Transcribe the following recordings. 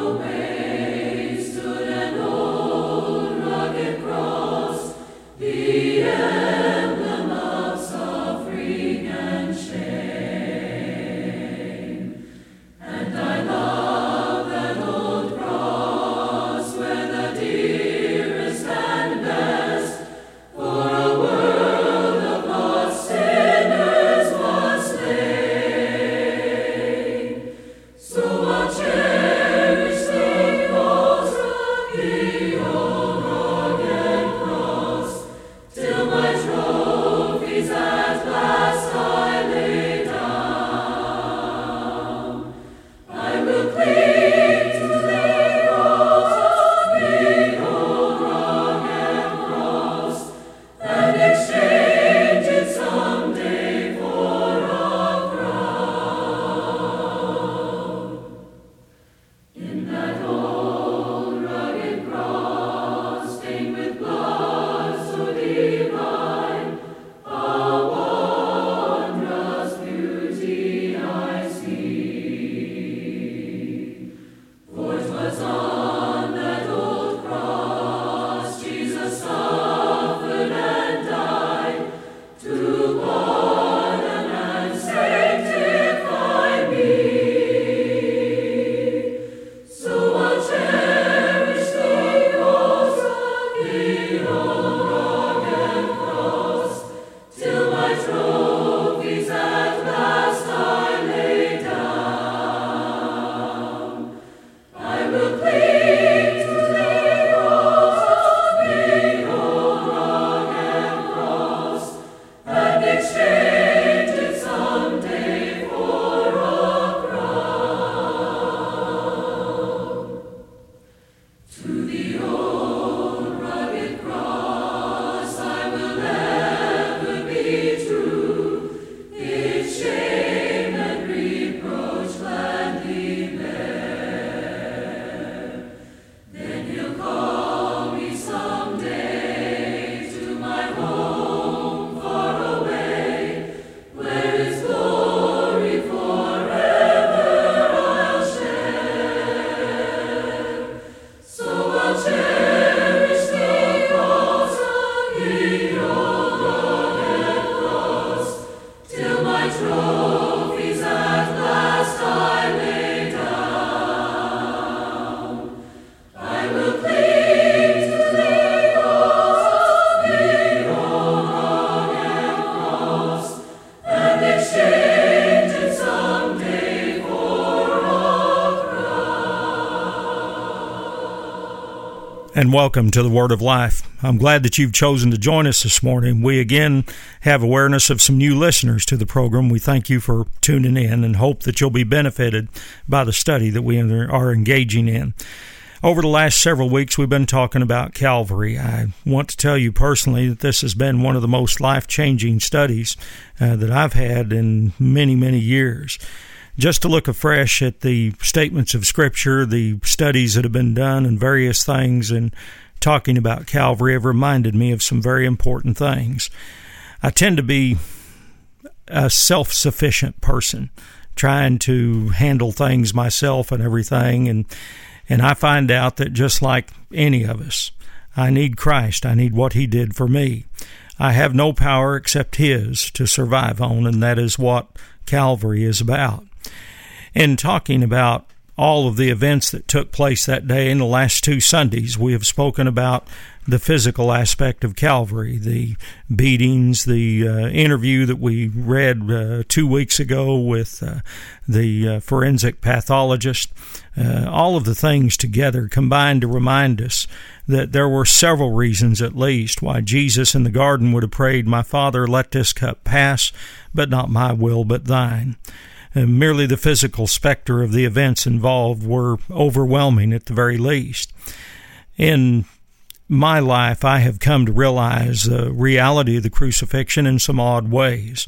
And welcome to the Word of Life. I'm glad that you've chosen to join us this morning. We again have awareness of some new listeners to the program. We thank you for tuning in and hope that you'll be benefited by the study that we are engaging in. Over the last several weeks, we've been talking about Calvary. I want to tell you personally that this has been one of the most life-changing studies that I've had in many, many years. Just to look afresh at the statements of Scripture, the studies that have been done and various things, and talking about Calvary have reminded me of some very important things. I tend to be a self-sufficient person, trying to handle things myself and everything, and I find out that just like any of us, I need Christ. I need what He did for me. I have no power except His to survive on, and that is what Calvary is about. In talking about all of the events that took place that day in the last two Sundays, we have spoken about the physical aspect of Calvary, the beatings, the interview that we read 2 weeks ago with the forensic pathologist. All of the things together combined to remind us that there were several reasons at least why Jesus in the garden would have prayed, "My Father, let this cup pass, but not my will, but thine." Merely the physical specter of the events involved were overwhelming at the very least. In my life, I have come to realize the reality of the crucifixion in some odd ways.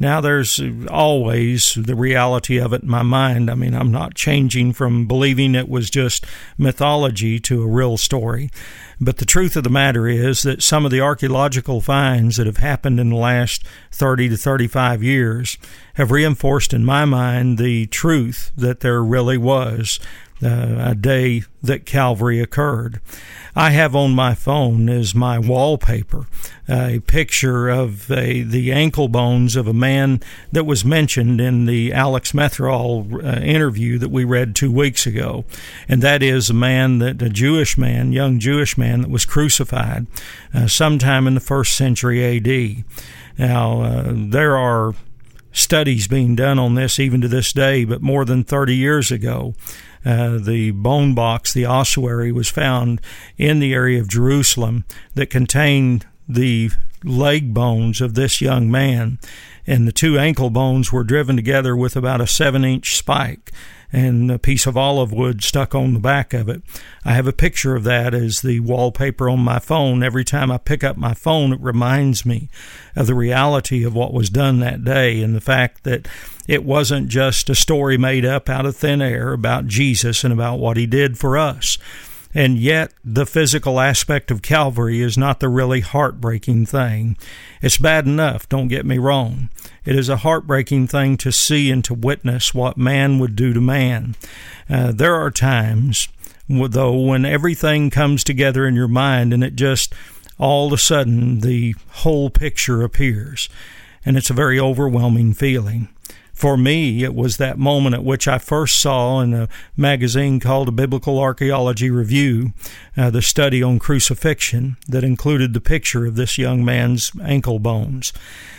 Now, there's always the reality of it in my mind. I mean, I'm not changing from believing it was just mythology to a real story. But the truth of the matter is that some of the archaeological finds that have happened in the last 30 to 35 years have reinforced in my mind the truth that there really was a day that Calvary occurred. I have on my phone as my wallpaper a picture of the ankle bones of a man that was mentioned in the Alex Methrall interview that we read 2 weeks ago. And that is a Jewish man, young Jewish man that was crucified sometime in the 1st century A.D. Now, there are studies being done on this even to this day, but more than 30 years ago, the bone box, the ossuary, was found in the area of Jerusalem that contained the leg bones of this young man, and the 2 ankle bones were driven together with about a 7-inch spike and a piece of olive wood stuck on the back of it. I have a picture of that as the wallpaper on my phone. Every time I pick up my phone, it reminds me of the reality of what was done that day and the fact that it wasn't just a story made up out of thin air about Jesus and about what he did for us. And yet, the physical aspect of Calvary is not the really heartbreaking thing. It's bad enough, don't get me wrong. It is a heartbreaking thing to see and to witness what man would do to man. There are times, though, when everything comes together in your mind and it just, all of a sudden, the whole picture appears. And it's a very overwhelming feeling. For me, it was that moment at which I first saw in a magazine called A Biblical Archaeology Review, the study on crucifixion that included the picture of this young man's ankle bones.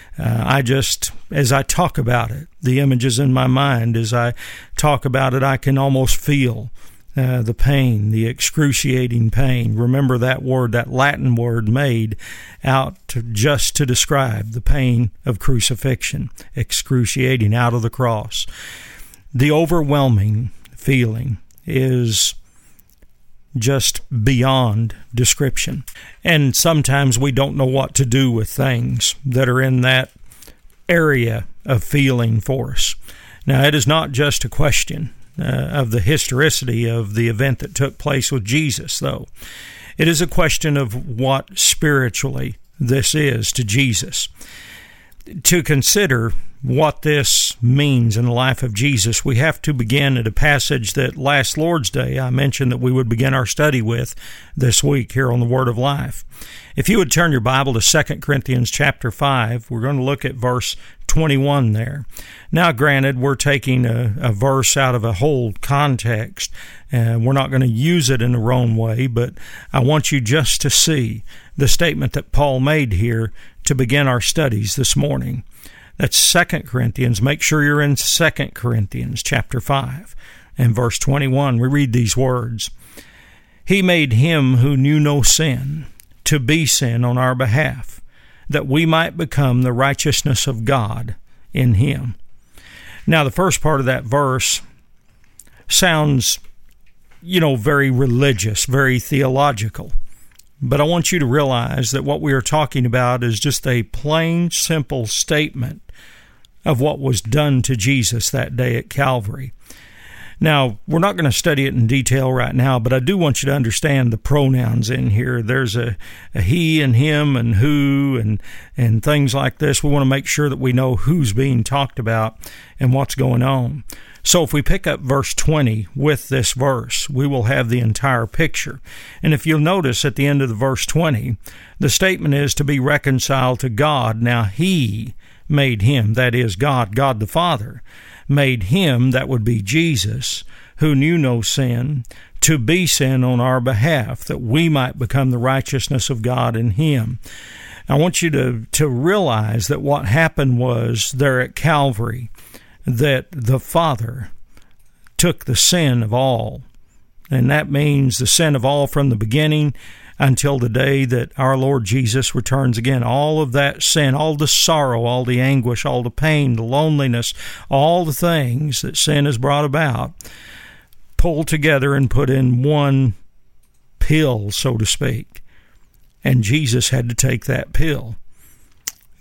As I talk about it, the images in my mind, as I talk about it, I can almost feel the pain, the excruciating pain. Remember that word, that Latin word made out just to describe the pain of crucifixion, excruciating, out of the cross. The overwhelming feeling is just beyond description. And sometimes we don't know what to do with things that are in that area of feeling for us. Now, it is not just a question of the historicity of the event that took place with Jesus, though. It is a question of what spiritually this is to Jesus. To consider what this means in the life of Jesus, we have to begin at a passage that last Lord's Day I mentioned that we would begin our study with this week here on the Word of Life. If you would turn your Bible to 2 Corinthians chapter 5, we're going to look at verse 21 there. Now, granted, we're taking a verse out of a whole context, and we're not going to use it in the wrong way, but I want you just to see the statement that Paul made here to begin our studies this morning. That's 2 Corinthians. Make sure you're in 2 Corinthians chapter 5 and verse 21. We read these words. He made him who knew no sin to be sin on our behalf, that we might become the righteousness of God in him. Now, the first part of that verse sounds, very religious, very theological. But I want you to realize that what we are talking about is just a plain, simple statement of what was done to Jesus that day at Calvary. Now, we're not going to study it in detail right now, but I do want you to understand the pronouns in here. There's a he and him and who and things like this. We want to make sure that we know who's being talked about and what's going on. So if we pick up verse 20 with this verse, we will have the entire picture. And if you'll notice at the end of the verse 20, the statement is to be reconciled to God. Now he made him, that is God the Father, made him, that would be Jesus, who knew no sin, to be sin on our behalf, that we might become the righteousness of God in him. I want you to realize that what happened was there at Calvary, that the Father took the sin of all, and that means the sin of all from the beginning until the day that our Lord Jesus returns again. All of that sin, all the sorrow, all the anguish, all the pain, the loneliness, all the things that sin has brought about, pulled together and put in one pill, so to speak. And Jesus had to take that pill.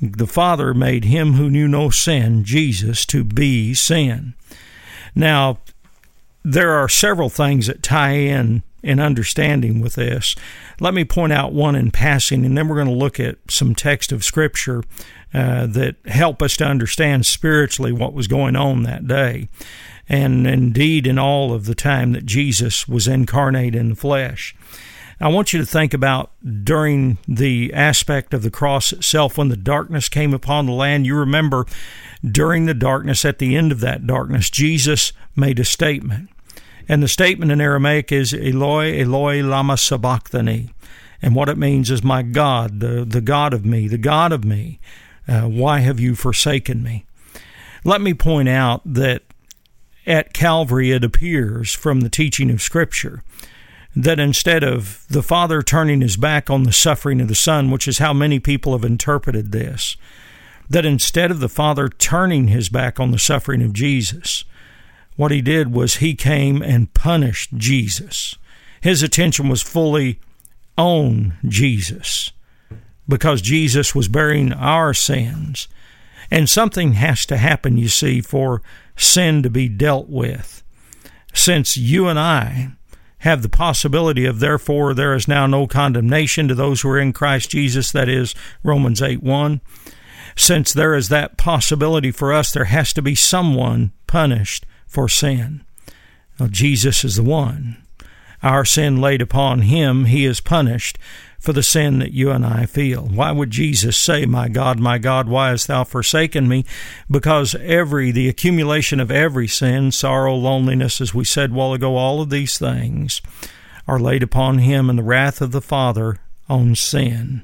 the Father made him who knew no sin, Jesus, to be sin. Now, there are several things that tie in understanding with this. Let me point out one in passing, and then we're going to look at some text of Scripture that help us to understand spiritually what was going on that day, and indeed in all of the time that Jesus was incarnate in the flesh. I want you to think about during the aspect of the cross itself, when the darkness came upon the land. You remember during the darkness, at the end of that darkness, Jesus made a statement. And the statement in Aramaic is, Eloi, Eloi, lama sabachthani. And what it means is, my God, the God of me, the God of me, why have you forsaken me? Let me point out that at Calvary it appears from the teaching of Scripture that instead of the Father turning his back on the suffering of the Son, which is how many people have interpreted this, that instead of the Father turning his back on the suffering of Jesus, what he did was he came and punished Jesus. His attention was fully on Jesus because Jesus was bearing our sins. And something has to happen, you see, for sin to be dealt with. Since you and I have the possibility of, therefore, there is now no condemnation to those who are in Christ Jesus, that is Romans 8:1. Since there is that possibility for us, there has to be someone punished for sin. Well, Jesus is the one. Our sin laid upon him, he is punished for the sin that you and I feel. Why would Jesus say, my God, why hast thou forsaken me? Because the accumulation of every sin, sorrow, loneliness, as we said a while ago, all of these things are laid upon him, and the wrath of the Father on sin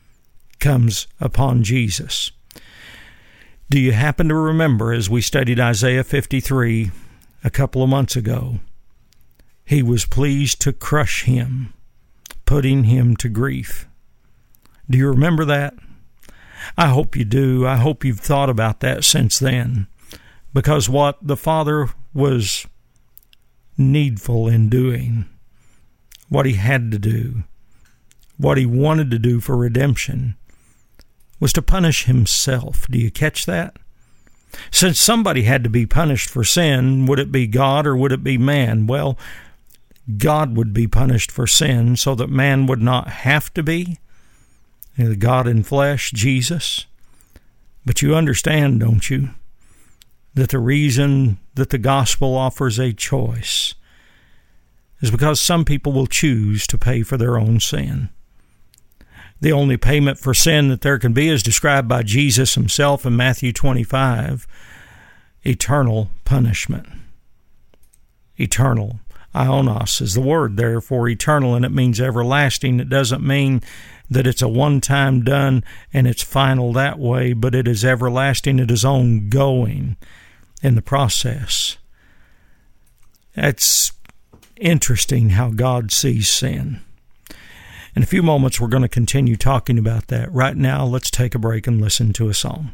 comes upon Jesus. Do you happen to remember, as we studied Isaiah 53 a couple of months ago, he was pleased to crush him, putting him to grief. Do you remember that? I hope you do. I hope you've thought about that since then, because what the Father was needful in doing, what he had to do, what he wanted to do for redemption, was to punish himself. Do you catch that? Since somebody had to be punished for sin, would it be God or would it be man? Well, God would be punished for sin so that man would not have to be. The God in flesh, Jesus. But you understand, don't you, that the reason that the gospel offers a choice is because some people will choose to pay for their own sin. The only payment for sin that there can be is described by Jesus himself in Matthew 25, eternal punishment. Eternal. Ionos is the word there for eternal, and it means everlasting. It doesn't mean that it's a one-time done and it's final that way, but it is everlasting. It is ongoing in the process. It's interesting how God sees sin. In a few moments, we're going to continue talking about that. Right now, let's take a break and listen to a song.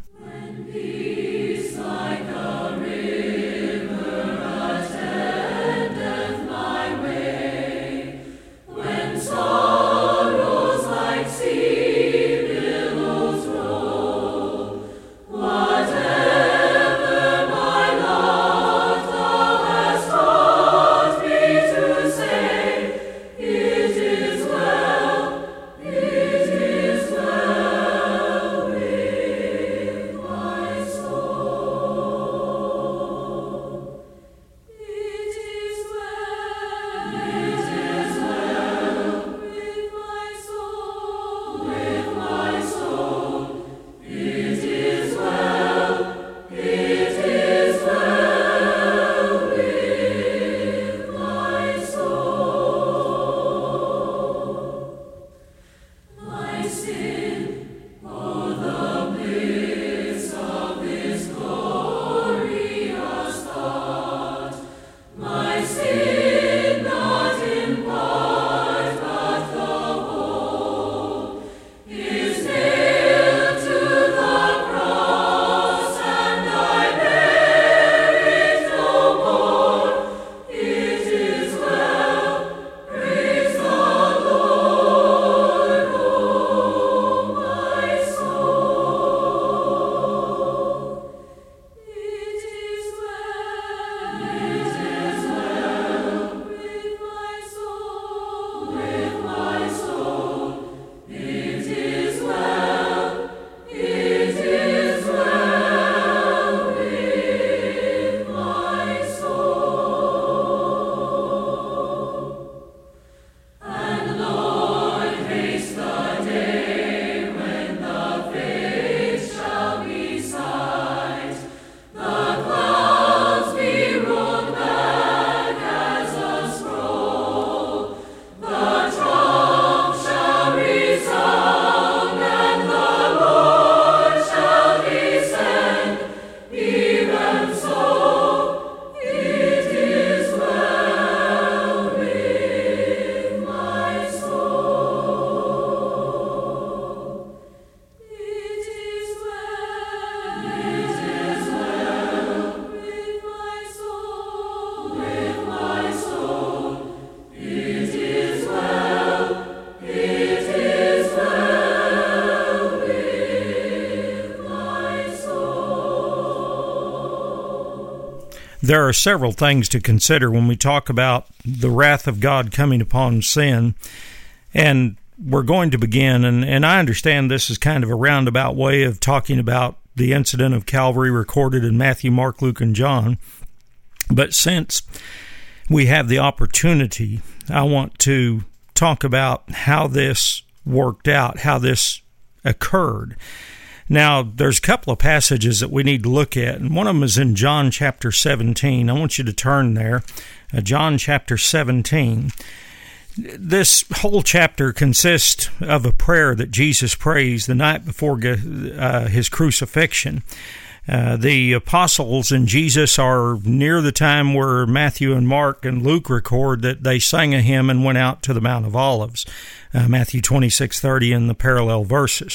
There are several things to consider when we talk about the wrath of God coming upon sin. And we're going to begin, and I understand this is kind of a roundabout way of talking about the incident of Calvary recorded in Matthew, Mark, Luke, and John. But since we have the opportunity, I want to talk about how this worked out, how this occurred. Now, there's a couple of passages that we need to look at, and one of them is in John chapter 17. I want you to turn there, John chapter 17. This whole chapter consists of a prayer that Jesus prays the night before his crucifixion. The apostles and Jesus are near the time where Matthew and Mark and Luke record that they sang a hymn and went out to the Mount of Olives, Matthew 26:30 in the parallel verses.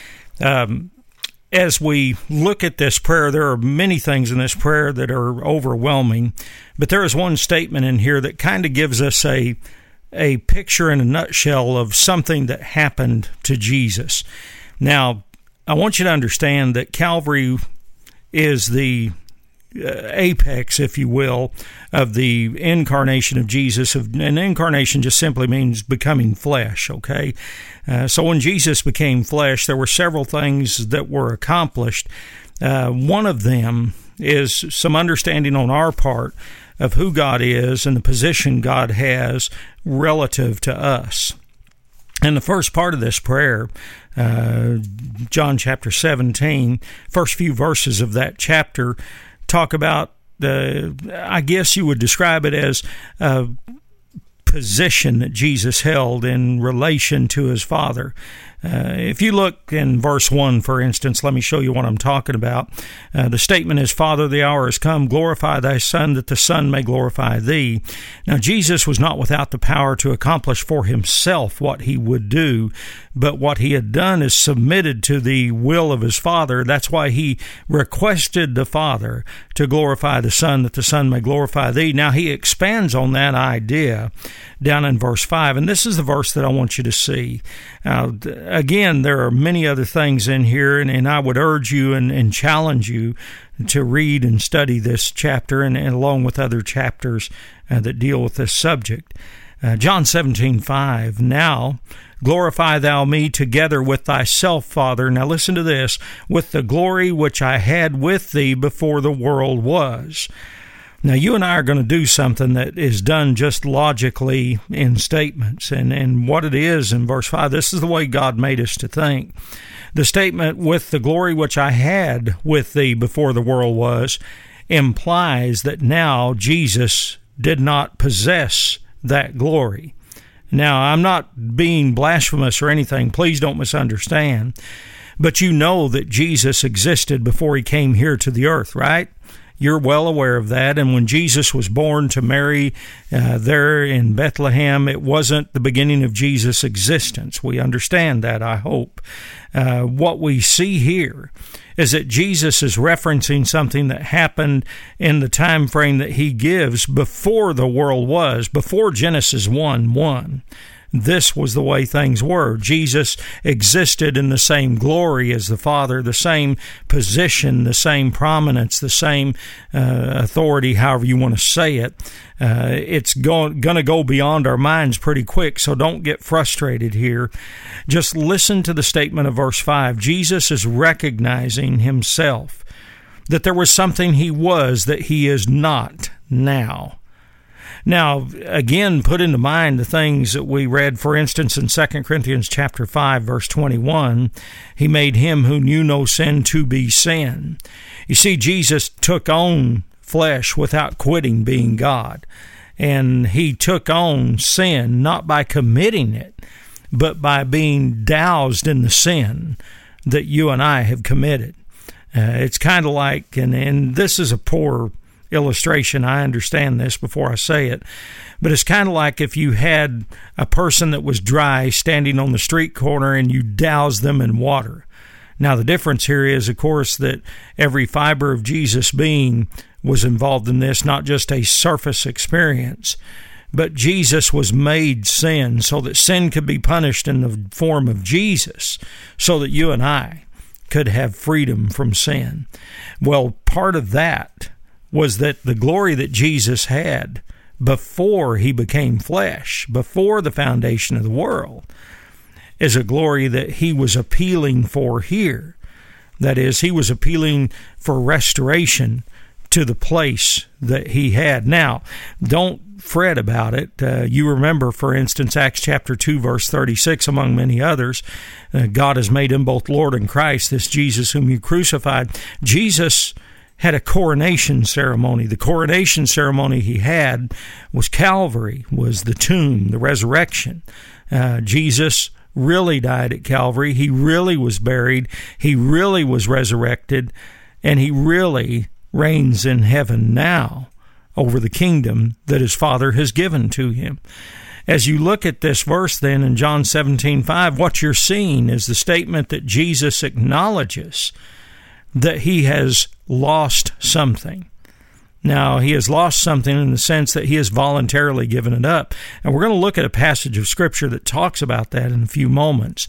As we look at this prayer, there are many things in this prayer that are overwhelming, but there is one statement in here that kind of gives us a picture in a nutshell of something that happened to Jesus. Now, I want you to understand that Calvary is the apex, if you will, of the incarnation of Jesus. And incarnation just simply means becoming flesh, okay? So when Jesus became flesh, there were several things that were accomplished. One of them is some understanding on our part of who God is and the position God has relative to us. And the first part of this prayer, John chapter 17, first few verses of that chapter talk about, I guess you would describe it as a position that Jesus held in relation to his Father. If you look in verse 1, for instance, let me show you what I'm talking about. The statement is, Father, the hour has come, glorify thy Son, that the Son may glorify thee. Now, Jesus was not without the power to accomplish for himself what he would do, but what he had done is submitted to the will of his Father. That's why he requested the Father to glorify the Son, that the Son may glorify thee. Now, he expands on that idea down in verse 5, and this is the verse that I want you to see. Again, there are many other things in here, and I would urge you and challenge you to read and study this chapter and along with other chapters that deal with this subject. John 17:5, now glorify thou me together with thyself, Father. Now listen to this, with the glory which I had with thee before the world was. Now, you and I are going to do something that is done just logically in statements. And what it is in verse 5, this is the way God made us to think. The statement, with the glory which I had with thee before the world was, implies that now Jesus did not possess that glory. Now, I'm not being blasphemous or anything. Please don't misunderstand. But you know that Jesus existed before he came here to the earth, right? You're well aware of that. And when Jesus was born to Mary there in Bethlehem, it wasn't the beginning of Jesus' existence. We understand that, I hope. What we see here is that Jesus is referencing something that happened in the time frame that he gives before the world was, before Genesis 1:1. This was the way things were. Jesus existed in the same glory as the Father, the same position, the same prominence, the same authority, however you want to say it. It's going to go beyond our minds pretty quick, so don't get frustrated here. Just listen to the statement of verse 5. Jesus is recognizing himself, that there was something he was that he is not now. Now, again, put into mind the things that we read, for instance, in 2 Corinthians chapter 5, verse 21, he made him who knew no sin to be sin. You see, Jesus took on flesh without quitting being God, and he took on sin not by committing it, but by being doused in the sin that you and I have committed. It's kind of like, and this is a poor illustration, I understand this before I say it, but it's kind of like if you had a person that was dry standing on the street corner and you douse them in water. Now, the difference here is, of course, that every fiber of Jesus' being was involved in this, not just a surface experience, but Jesus was made sin so that sin could be punished in the form of Jesus, so that you and I could have freedom from sin. Well, part of that was that the glory that Jesus had before he became flesh, before the foundation of the world, is a glory that he was appealing for here. That is, he was appealing for restoration to the place that he had. Now, don't fret about it. You remember, for instance, Acts chapter 2, verse 36, among many others, God has made him both Lord and Christ, this Jesus whom you crucified. Jesus had a coronation ceremony. The coronation ceremony he had was Calvary, was the tomb, the resurrection. Jesus really died at Calvary. He really was buried. He really was resurrected. And he really reigns in heaven now over the kingdom that his Father has given to him. As you look at this verse then in John 17:5, what you're seeing is the statement that Jesus acknowledges that he has lost something. Now, he has lost something in the sense that he has voluntarily given it up. And we're going to look at a passage of Scripture that talks about that in a few moments.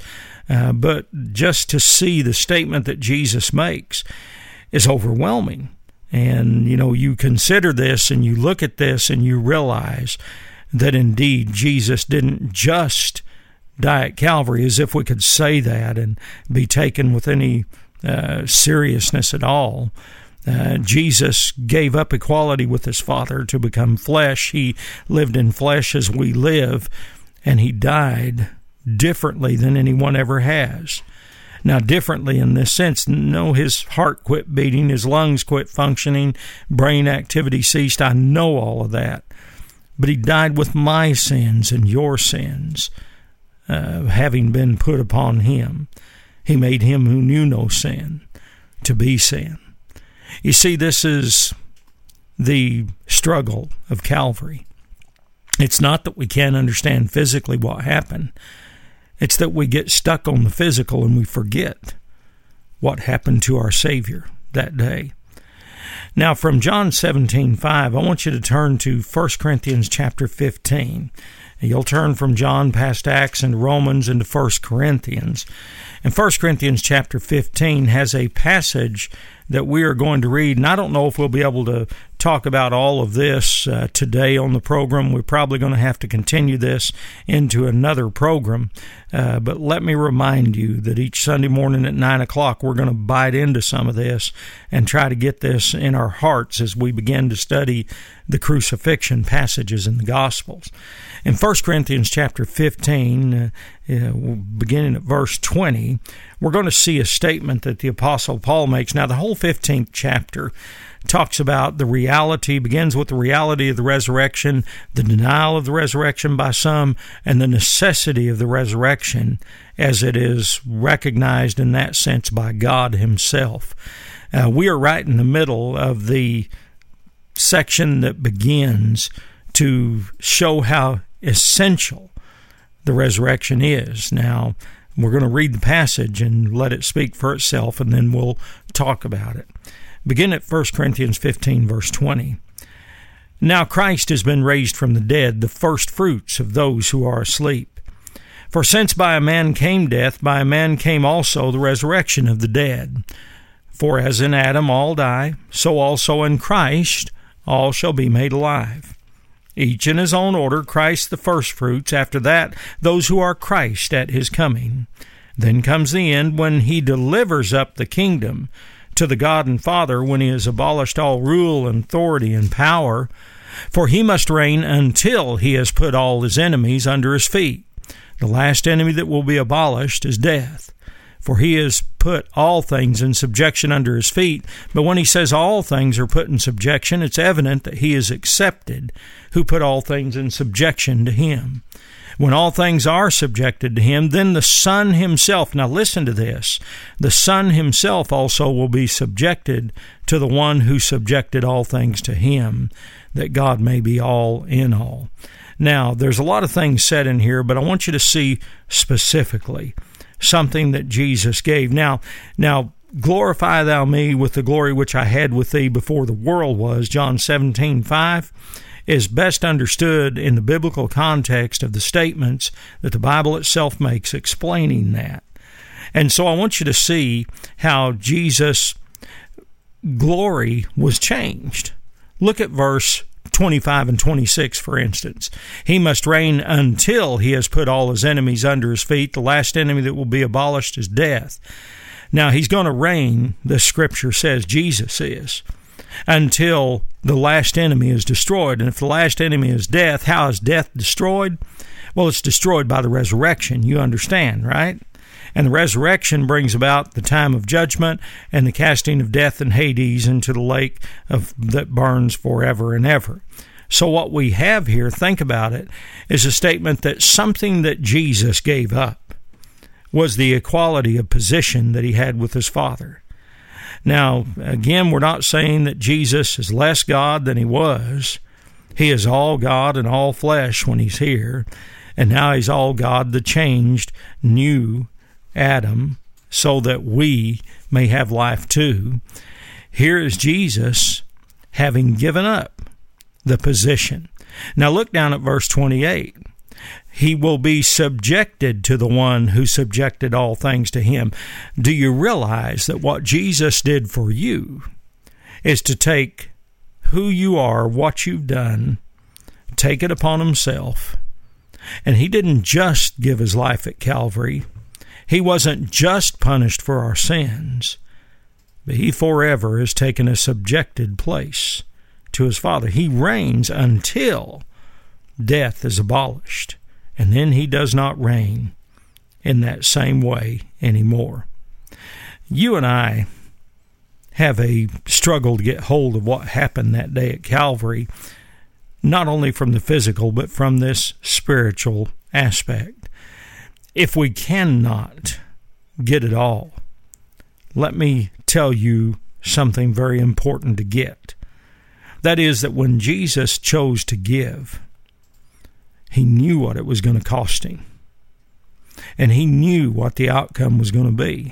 But just to see the statement that Jesus makes is overwhelming. And, you consider this and you look at this and you realize that indeed Jesus didn't just die at Calvary, as if we could say that and be taken with any seriousness at all. Jesus gave up equality with his Father to become flesh. He lived in flesh as we live, and he died differently than anyone ever has. Now, differently in this sense, no, his heart quit beating, his lungs quit functioning, brain activity ceased. I know all of that. But he died with my sins and your sins, having been put upon him. He made him who knew no sin to be sin. You see, this is the struggle of Calvary. It's not that we can't understand physically what happened. It's that we get stuck on the physical and we forget what happened to our Savior that day. Now, from John 17:5, I want you to turn to 1 Corinthians chapter 15. You'll turn from John past Acts and Romans into 1 Corinthians. And 1 Corinthians chapter 15 has a passage that we are going to read. And I don't know if we'll be able to talk about all of this today on the program. We're probably going to have to continue this into another program. But let me remind you that each Sunday morning at 9 o'clock, we're going to bite into some of this and try to get this in our hearts as we begin to study the crucifixion passages in the Gospels. In 1 Corinthians chapter 15, beginning at verse 20, we're going to see a statement that the Apostle Paul makes. Now, the whole 15th chapter talks about the reality, begins with the reality of the resurrection, the denial of the resurrection by some, and the necessity of the resurrection as it is recognized in that sense by God himself. We are right in the middle of the section that begins to show how essential the resurrection is. Now, we're going to read the passage and let it speak for itself, and then we'll talk about it. Begin at 1 Corinthians 15, verse 20. Now Christ has been raised from the dead, the first fruits of those who are asleep. For since by a man came death, by a man came also the resurrection of the dead. For as in Adam all die, so also in Christ all shall be made alive. Each in his own order, Christ the firstfruits, after that those who are Christ at his coming. Then comes the end, when he delivers up the kingdom to the God and Father, when he has abolished all rule and authority and power. For he must reign until he has put all his enemies under his feet. The last enemy that will be abolished is death. For he has put all things in subjection under his feet. But when he says all things are put in subjection, it's evident that he is accepted who put all things in subjection to him. When all things are subjected to him, then the Son himself, now listen to this, the Son himself also will be subjected to the one who subjected all things to him, that God may be all in all. Now, there's a lot of things said in here, but I want you to see specifically something that Jesus gave. Now, glorify thou me with the glory which I had with thee before the world was, John 17:5, is best understood in the biblical context of the statements that the Bible itself makes explaining that. And so I want you to see how Jesus' glory was changed Look at verse 25 and 26, for instance. He must reign until he has put all his enemies under his feet. The last enemy that will be abolished is death. Now, he's going to reign, the Scripture says, Jesus is, until the last enemy is destroyed. And if the last enemy is death, how is death destroyed? Well, it's destroyed by the resurrection. You understand, right? And the resurrection brings about the time of judgment and the casting of death and Hades into the lake that burns forever and ever. So what we have here, think about it, is a statement that something that Jesus gave up was the equality of position that he had with his Father. Now, again, we're not saying that Jesus is less God than he was. He is all God and all flesh when he's here, and now he's all God, the changed, new Adam, so that we may have life too. Here is Jesus having given up the position. Now look down at verse 28. He will be subjected to the one who subjected all things to him. Do you realize that what Jesus did for you is to take who you are, what you've done, take it upon himself? And he didn't just give his life at Calvary. He wasn't just punished for our sins, but he forever has taken a subjected place to his Father. He reigns until death is abolished, and then he does not reign in that same way anymore. You and I have a struggle to get hold of what happened that day at Calvary, not only from the physical, but from this spiritual aspect. If we cannot get it all, let me tell you something very important to get. That is that when Jesus chose to give, he knew what it was going to cost him. And he knew what the outcome was going to be.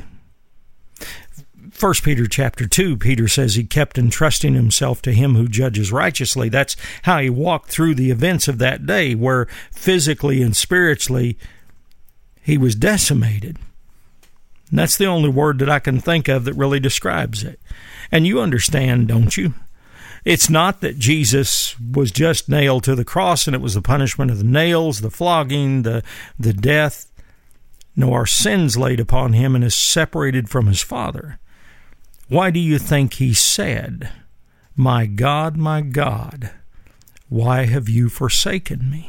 1 Peter chapter 2, Peter says he kept entrusting himself to him who judges righteously. That's how he walked through the events of that day, where physically and spiritually he was decimated. And that's the only word that I can think of that really describes it. And you understand, don't you? It's not that Jesus was just nailed to the cross and it was the punishment of the nails, the flogging, the death. No, our sins laid upon him and is separated from his Father. Why do you think he said, my God, why have you forsaken me?"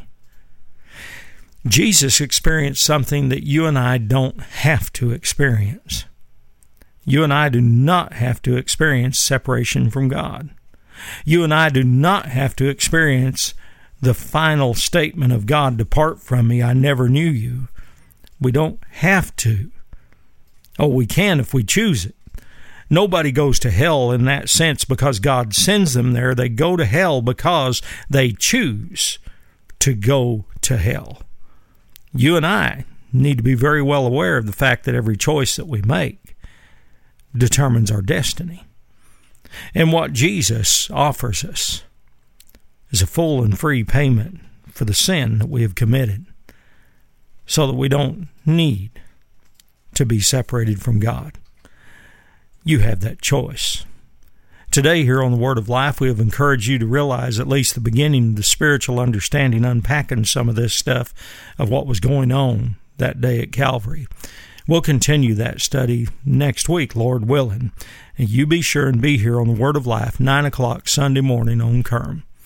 Jesus experienced something that you and I don't have to experience. You and I do not have to experience separation from God. You and I do not have to experience the final statement of God, "Depart from me, I never knew you." We don't have to. Oh, we can if we choose it. Nobody goes to hell in that sense because God sends them there. They go to hell because they choose to go to hell. You and I need to be very well aware of the fact that every choice that we make determines our destiny. And what Jesus offers us is a full and free payment for the sin that we have committed, so that we don't need to be separated from God. You have that choice. Today here on the Word of Life, we have encouraged you to realize at least the beginning of the spiritual understanding, unpacking some of this stuff of what was going on that day at Calvary. We'll continue that study next week, Lord willing. And you be sure and be here on the Word of Life, 9 o'clock Sunday morning on Kerm.